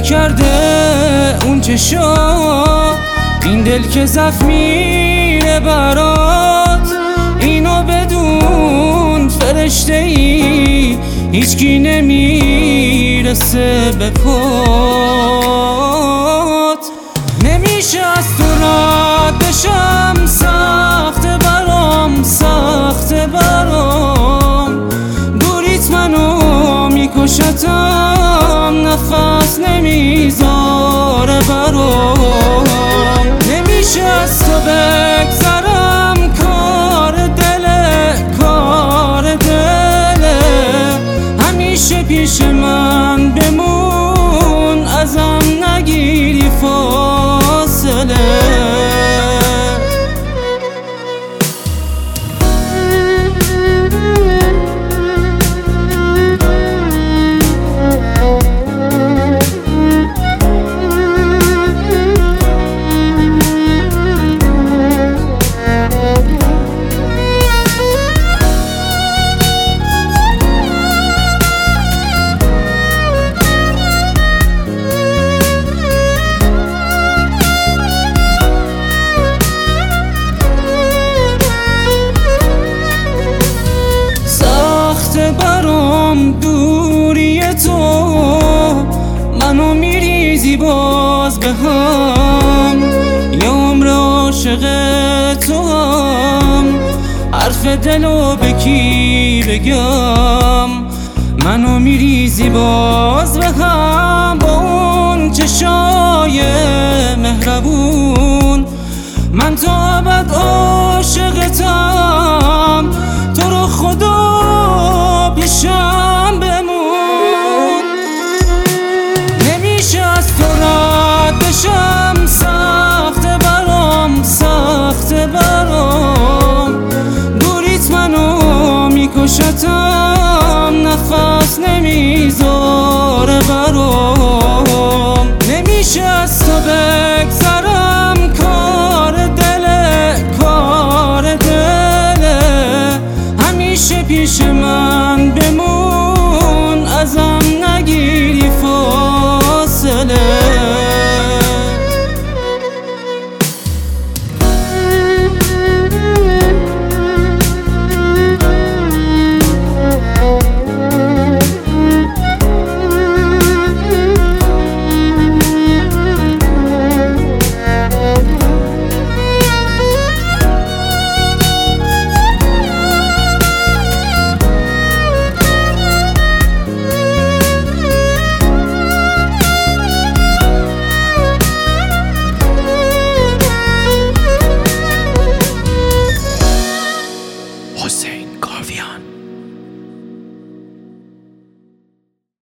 کرده اون چشات، این دل که زخمیه برات. اینو بدون فرشته ای هیچکی نمیرسه به پات. نمیشه از تو رد بشم، سخته برام، سخته برام. دوریت منو میکشتم، نفس نمیذاره برام. نمیشه از تو بگذرم، کار دله، کار دله. همیشه پیش من بمون، ازم نگیری فاصله. برام دوری تو، منو میریزی باز به هم. یه عمر عاشق تو هم، حرف دلو به کی بگم؟ منو میریزی باز به هم با اون چشای مهربون. من تا ابد عاشقتم، تو رو خدا پیشم بمون. نمیشه از تو رد بشم، سخته برام، سخته برام. دوریت منو میکشتم، نفس نمیذاره برام. نمیشه از تو بگذرم، کار دله، کار دله. همیشه پیش من بمون،